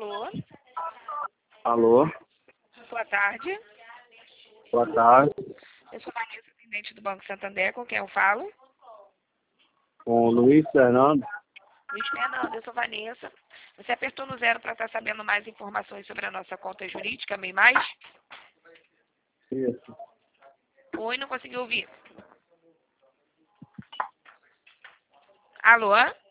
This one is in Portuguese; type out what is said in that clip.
Alô? Alô, Boa tarde. boa tarde. Eu sou Vanessa, atendente do Banco Santander, com quem eu falo? Com o Luiz Fernando. Luiz Fernando, eu sou Vanessa. Você apertou no 0 para estar sabendo mais informações sobre a nossa conta jurídica, MEI Mais? Isso. Oi, não consegui ouvir. Alô?